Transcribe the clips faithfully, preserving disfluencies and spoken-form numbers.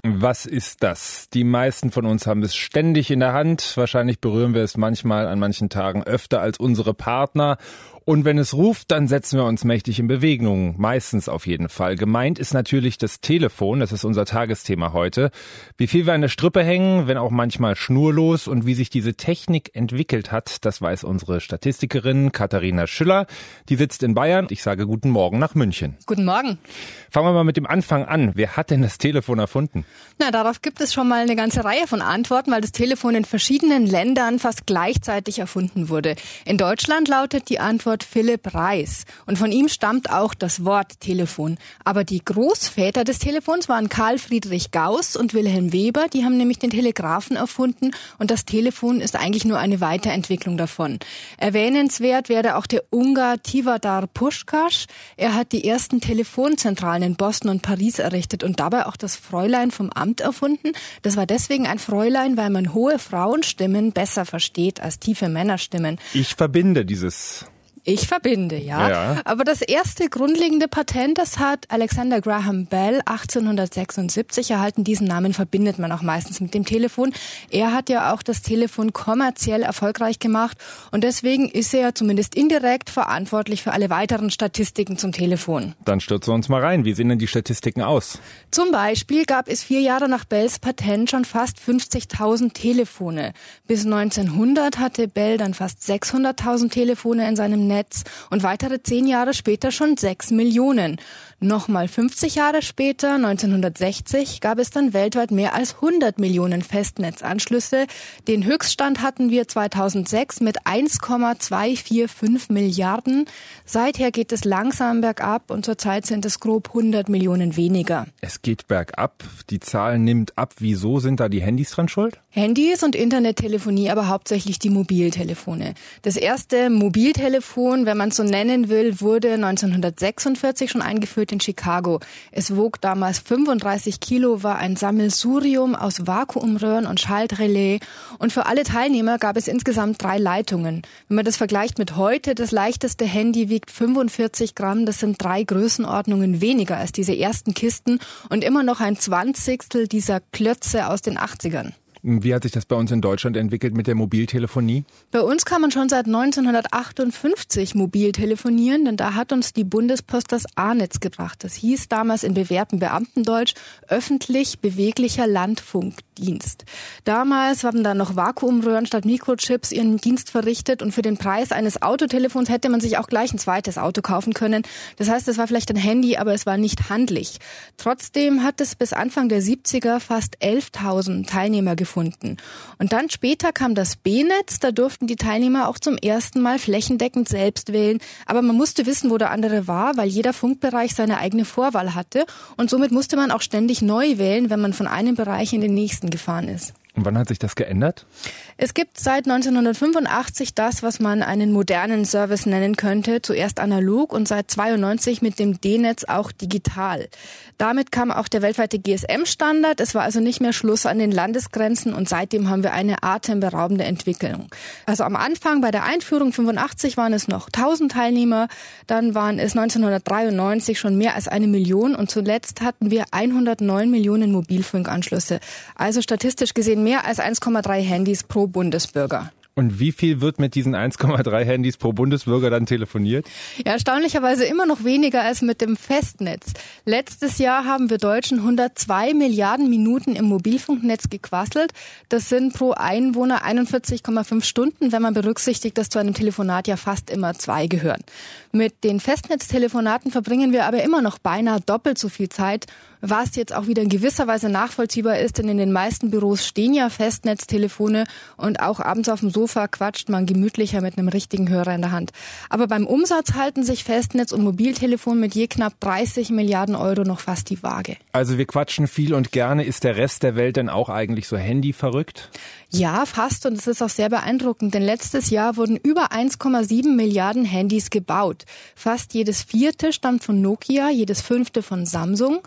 Was ist das? Die meisten von uns haben es ständig in der Hand. Wahrscheinlich berühren wir es manchmal an manchen Tagen öfter als unsere Partner. Und wenn es ruft, dann setzen wir uns mächtig in Bewegung. Meistens auf jeden Fall. Gemeint ist natürlich das Telefon. Das ist unser Tagesthema heute. Wie viel wir an der Strippe hängen, wenn auch manchmal schnurlos. Und wie sich diese Technik entwickelt hat, das weiß unsere Statistikerin Katharina Schüller. Die sitzt in Bayern. Ich sage guten Morgen nach München. Guten Morgen. Fangen wir mal mit dem Anfang an. Wer hat denn das Telefon erfunden? Na, darauf gibt es schon mal eine ganze Reihe von Antworten, weil das Telefon in verschiedenen Ländern fast gleichzeitig erfunden wurde. In Deutschland lautet die Antwort Philipp Reis. Und von ihm stammt auch das Wort Telefon. Aber die Großväter des Telefons waren Karl Friedrich Gauß und Wilhelm Weber. Die haben nämlich den Telegraphen erfunden. Und das Telefon ist eigentlich nur eine Weiterentwicklung davon. Erwähnenswert wäre auch der Ungar Tivadar Puskás. Er hat die ersten Telefonzentralen in Boston und Paris errichtet und dabei auch das Fräulein vom Amt erfunden. Das war deswegen ein Fräulein, weil man hohe Frauenstimmen besser versteht als tiefe Männerstimmen. Ich verbinde dieses... Ich verbinde, ja. ja. Aber das erste grundlegende Patent, das hat Alexander Graham Bell achtzehnhundertsechsundsiebzig erhalten. Diesen Namen verbindet man auch meistens mit dem Telefon. Er hat ja auch das Telefon kommerziell erfolgreich gemacht und deswegen ist er zumindest indirekt verantwortlich für alle weiteren Statistiken zum Telefon. Dann stürzen wir uns mal rein. Wie sehen denn die Statistiken aus? Zum Beispiel gab es vier Jahre nach Bells Patent schon fast fünfzigtausend Telefone. Bis neunzehnhundert hatte Bell dann fast sechshunderttausend Telefone in seinem Netz. Und weitere zehn Jahre später schon sechs Millionen. Nochmal fünfzig Jahre später, neunzehnhundertsechzig, gab es dann weltweit mehr als hundert Millionen Festnetzanschlüsse. Den Höchststand hatten wir zweitausendsechs mit eins Komma zweihundertfünfundvierzig Milliarden. Seither geht es langsam bergab und zurzeit sind es grob hundert Millionen weniger. Es geht bergab, die Zahl nimmt ab. Wieso sind da die Handys dran schuld? Handys und Internettelefonie, aber hauptsächlich die Mobiltelefone. Das erste Mobiltelefon, wenn man es so nennen will, wurde neunzehnhundertsechsundvierzig schon eingeführt in Chicago. Es wog damals fünfunddreißig Kilo, war ein Sammelsurium aus Vakuumröhren und Schaltrelais. Und für alle Teilnehmer gab es insgesamt drei Leitungen. Wenn man das vergleicht mit heute, das leichteste Handy wiegt fünfundvierzig Gramm. Das sind drei Größenordnungen weniger als diese ersten Kisten und immer noch ein Zwanzigstel dieser Klötze aus den achtzigern. Wie hat sich das bei uns in Deutschland entwickelt mit der Mobiltelefonie? Bei uns kann man schon seit neunzehnhundertachtundfünfzig mobil telefonieren, denn da hat uns die Bundespost das A-Netz gebracht. Das hieß damals in bewährtem Beamtendeutsch öffentlich beweglicher Landfunkdienst. Damals haben da noch Vakuumröhren statt Mikrochips ihren Dienst verrichtet und für den Preis eines Autotelefons hätte man sich auch gleich ein zweites Auto kaufen können. Das heißt, es war vielleicht ein Handy, aber es war nicht handlich. Trotzdem hat es bis Anfang der siebziger fast elftausend Teilnehmer gefunden. Und dann später kam das B-Netz, da durften die Teilnehmer auch zum ersten Mal flächendeckend selbst wählen. Aber man musste wissen, wo der andere war, weil jeder Funkbereich seine eigene Vorwahl hatte. Und somit musste man auch ständig neu wählen, wenn man von einem Bereich in den nächsten gefahren ist. Und wann hat sich das geändert? Es gibt seit neunzehnhundertfünfundachtzig das, was man einen modernen Service nennen könnte. Zuerst analog und seit zweiundneunzig mit dem D-Netz auch digital. Damit kam auch der weltweite G S M-Standard. Es war also nicht mehr Schluss an den Landesgrenzen und seitdem haben wir eine atemberaubende Entwicklung. Also am Anfang bei der Einführung fünfundachtzig waren es noch tausend Teilnehmer. Dann waren es neunzehnhundertdreiundneunzig schon mehr als eine Million und zuletzt hatten wir hundertneun Millionen Mobilfunkanschlüsse. Also statistisch gesehen mehr als eins Komma drei Handys pro Bundesbürger. Und wie viel wird mit diesen eins Komma drei Handys pro Bundesbürger dann telefoniert? Ja, erstaunlicherweise immer noch weniger als mit dem Festnetz. Letztes Jahr haben wir Deutschen hundertzwei Milliarden Minuten im Mobilfunknetz gequasselt. Das sind pro Einwohner einundvierzig Komma fünf Stunden, wenn man berücksichtigt, dass zu einem Telefonat ja fast immer zwei gehören. Mit den Festnetztelefonaten verbringen wir aber immer noch beinahe doppelt so viel Zeit, was jetzt auch wieder in gewisser Weise nachvollziehbar ist, denn in den meisten Büros stehen ja Festnetztelefone und auch abends auf dem Sofa quatscht man gemütlicher mit einem richtigen Hörer in der Hand. Aber beim Umsatz halten sich Festnetz und Mobiltelefon mit je knapp dreißig Milliarden Euro noch fast die Waage. Also wir quatschen viel und gerne. Ist der Rest der Welt denn auch eigentlich so handyverrückt? Ja, fast. Und es ist auch sehr beeindruckend, denn letztes Jahr wurden über eins Komma sieben Milliarden Handys gebaut. Fast jedes vierte stammt von Nokia, jedes fünfte von Samsung und nur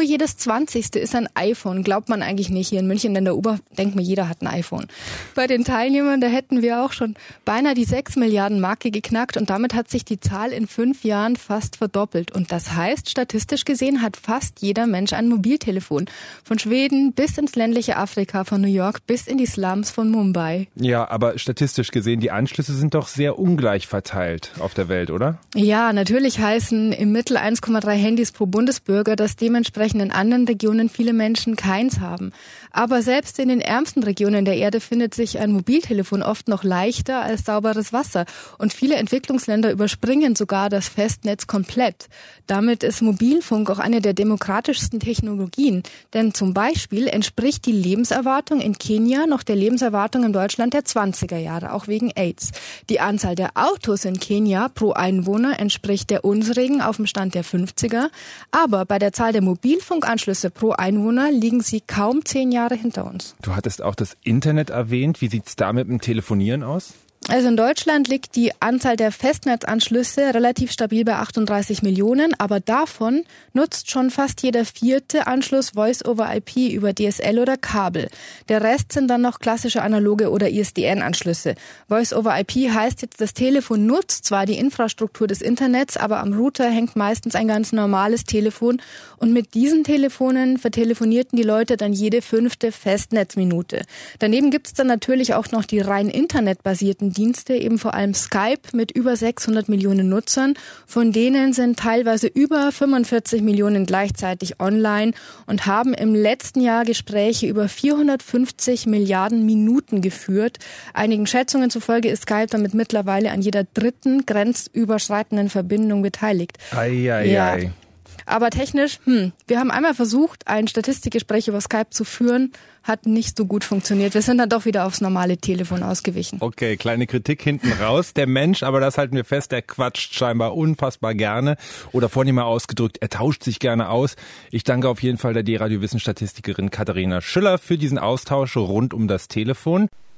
nur jedes zwanzigste ist ein iPhone. Glaubt man eigentlich nicht. Hier in München in der U-Bahn denkt man, jeder hat ein iPhone. Bei den Teilnehmern, da hätten wir auch schon beinahe die sechs Milliarden Marke geknackt und damit hat sich die Zahl in fünf Jahren fast verdoppelt. Und das heißt, statistisch gesehen hat fast jeder Mensch ein Mobiltelefon. Von Schweden bis ins ländliche Afrika, von New York bis in die Slums von Mumbai. Ja, aber statistisch gesehen, die Anschlüsse sind doch sehr ungleich verteilt auf der Welt, oder? Ja, natürlich heißen im Mittel eins Komma drei Handys pro Bundesbürger, dass dementsprechend in anderen Regionen viele Menschen keins haben. Aber selbst in den ärmsten Regionen der Erde findet sich ein Mobiltelefon oft noch leichter als sauberes Wasser. Und viele Entwicklungsländer überspringen sogar das Festnetz komplett. Damit ist Mobilfunk auch eine der demokratischsten Technologien. Denn zum Beispiel entspricht die Lebenserwartung in Kenia noch der Lebenserwartung in Deutschland der zwanziger Jahre, auch wegen AIDS. Die Anzahl der Autos in Kenia pro Einwohner entspricht der unsrigen auf dem Stand der fünfziger. Aber bei der Zahl der Mobilfunkanschlüsse pro Einwohner liegen sie kaum zehn Jahre hinter uns. Du hattest auch das Internet erwähnt. Wie sieht's da mit dem Telefonieren aus? Also in Deutschland liegt die Anzahl der Festnetzanschlüsse relativ stabil bei achtunddreißig Millionen, aber davon nutzt schon fast jeder vierte Anschluss Voice-over-I P über D S L oder Kabel. Der Rest sind dann noch klassische analoge oder I S D N-Anschlüsse. Voice-over-I P heißt jetzt, das Telefon nutzt zwar die Infrastruktur des Internets, aber am Router hängt meistens ein ganz normales Telefon und mit diesen Telefonen vertelefonierten die Leute dann jede fünfte Festnetzminute. Daneben gibt es dann natürlich auch noch die rein internetbasierten Dienste, eben vor allem Skype mit über sechshundert Millionen Nutzern. Von denen sind teilweise über fünfundvierzig Millionen gleichzeitig online und haben im letzten Jahr Gespräche über vierhundertfünfzig Milliarden Minuten geführt. Einigen Schätzungen zufolge ist Skype damit mittlerweile an jeder dritten grenzüberschreitenden Verbindung beteiligt. Ei, ei, ja. ei. Aber technisch, hm, wir haben einmal versucht, ein Statistikgespräch über Skype zu führen, hat nicht so gut funktioniert. Wir sind dann doch wieder aufs normale Telefon ausgewichen. Okay, kleine Kritik hinten raus. Der Mensch, aber das halten wir fest, der quatscht scheinbar unfassbar gerne. Oder vornehmer ausgedrückt, er tauscht sich gerne aus. Ich danke auf jeden Fall der D-Radio-Wissenstatistikerin Katharina Schüller für diesen Austausch rund um das Telefon.